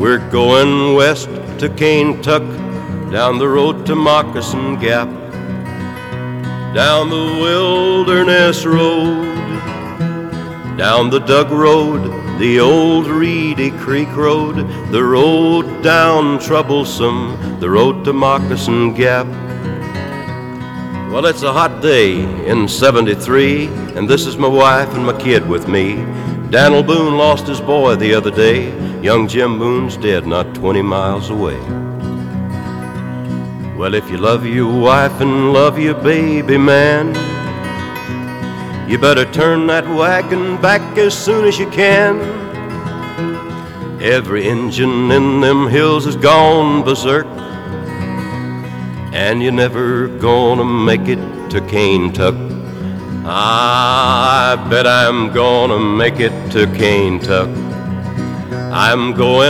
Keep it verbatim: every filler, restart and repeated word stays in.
We're going west to Kaintuck, down the road to Moccasin Gap, down the Wilderness Road, down the Dug Road, the old Reedy Creek Road, the road down Troublesome, the road to Moccasin Gap. Well, it's a hot day in seventy-three, and this is my wife and my kid with me. Dan'l Boone lost his boy the other day. Young Jim Boone's dead not twenty miles away. Well, if you love your wife and love your baby, man, you better turn that wagon back as soon as you can. Every engine in them hills is gone berserk, and you're never gonna make it to Kaintuck. I bet I'm gonna make it to Kaintuck. I'm going